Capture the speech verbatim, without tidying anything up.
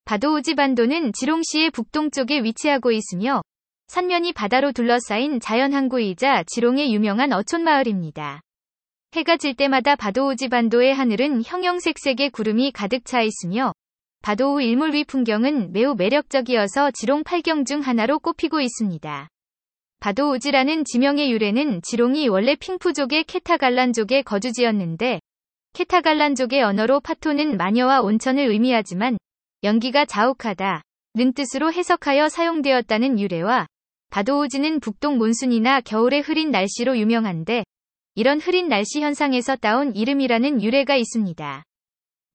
바도우지 반도는 지롱시의 북동쪽에 위치하고 있으며 산면이 바다로 둘러싸인 자연항구이자 지롱의 유명한 어촌마을입니다. 해가 질 때마다 바도우지 반도의 하늘은 형형색색의 구름이 가득 차 있으며 바도우 일몰위 풍경은 매우 매력적이어서 지롱 팔 경 중 하나로 꼽히고 있습니다. 바도우지라는 지명의 유래는 지롱이 원래 핑푸족의 케타갈란족의 거주지였는데 케타갈란족의 언어로 파토는 마녀와 온천을 의미하지만 연기가 자욱하다 는 뜻으로 해석하여 사용되었다는 유래와 바도우지는 북동 몬순이나 겨울의 흐린 날씨로 유명한데 이런 흐린 날씨 현상에서 따온 이름이라는 유래가 있습니다.